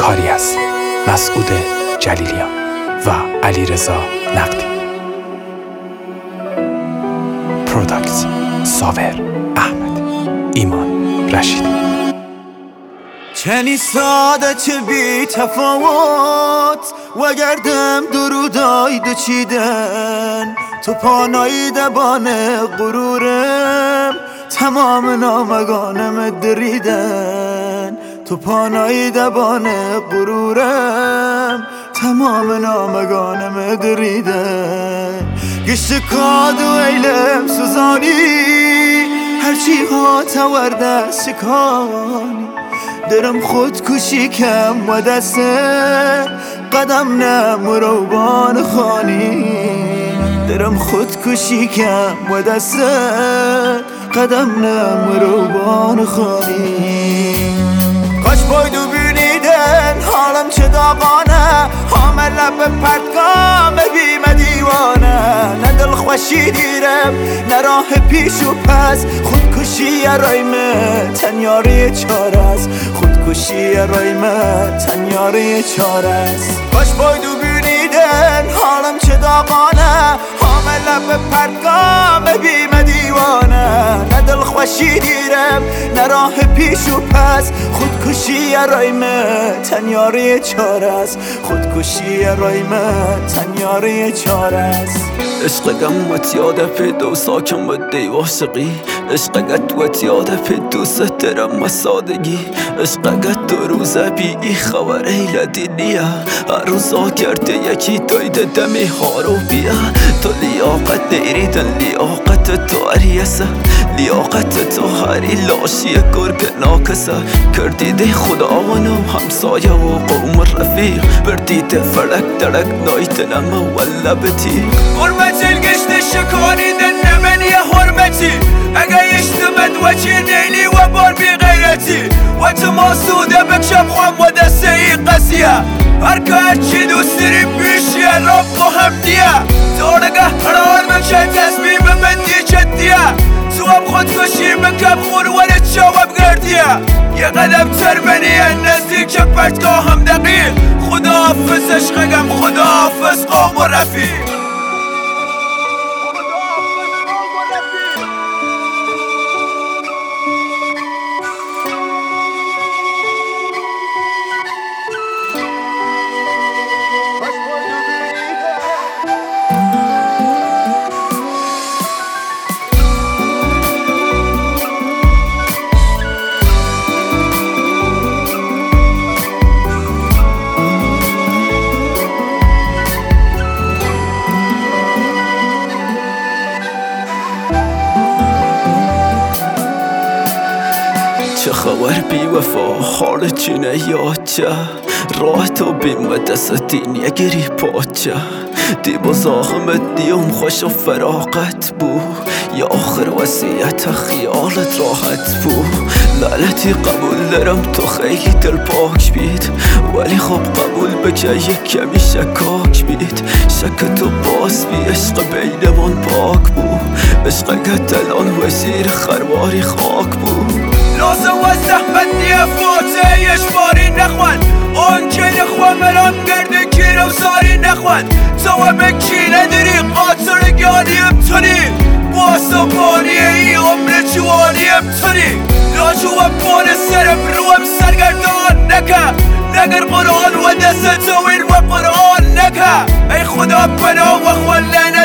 کاری از مسعود جلیلیان و علیرضا نقدی. پروداکت ساور احمد، ایمان رشیدی. چنی ساده چه بی تفاوت و گردم درودای دو چیدن تو پانایی دبان غرورم تمام نامگانم دریدن تو پانایی دبان غرورم تمام نامگانم دریدن گشت کاد و ایلم سوزانی هرچی ها تورده شکانی درم خودکشی کم و دسته قدم نه مروبان خانی درم خودکشی کم و دسته قدم نه مروبان خانی کاش باید بینیدن حالم چه داغانه حامل لب پرتگام بیم دیوانه نه دل خوشی دیرم نه راه پیش و پس خودکشی رایمه تنیاری چاره است خودکشی رایمه تنیاری چاره است کاش باید بینیدن حالم چه داغانه حامل لب پرتگام بیم دیوانه نه دل خوشی دیرم نه راه پیش و پس خودکشی رایمه تنیاری چاره است خودکشی رایمه تنیاری چاره است عشقم وتیاده پیدو ساکن و دیواشقی عشقت وتیاده پیدو سترم و سادگی عشقت دو روزه بی ای خبر ایلدی نیا هر روزا کرده یکی دایده دمی هارو بیا تو لیاقت دیریدن لیاقت تو عریسه لیاقت تو هری لاشی گرگ ناکسه کردیده خدا ونو همسایه و قوم رفیق بردیده فلک درک نایتنم و لبتی حرمت القشت شکانیدن نمن یه حرمتی اگه اشتمد و چی نیلی و بار بی غیرتی و تو ماسوده بکشم خوام و دسته ای قضیه هر که هرچی دوست داری بیشیه رب و همدیه تو نگه قرار بکشه تصمیم من دی جدیه تو هم خودکشی بکم خور ولد جواب گردیه یه قدم تر منیه نزدیک پرتگاه هم دقیق خدا حافظ عشقم خدا حافظ قوم و رفیق چه خبر بی وفا حال چینه یاچه راه تو بیم و دست نگیری پاچه دی بزاخمت دیم خوش و فراغت بو یا آخر وسیعت خیالت راحت بو لعنتی قبول دارم تو خیلی دل پاک بید ولی خب قبول بجا یک کمی شکاک بید شک تو باز بی عشق بینمان پاک بو عشقت الان وزیر خرواری خاک بو لازم و زحمت نیه فاته یش باری نخوان اون که نخوان مرام گرده کیرو ساری نخوان تو همه کی نداری قاطر گانیم تونی باسا بانیه ای عمر جوانیم تونی لاجو و بان سرم روم سرگردان نکه نگر قرآن و دست توین و قرآن نکه ای خدا بنا و خوان لنه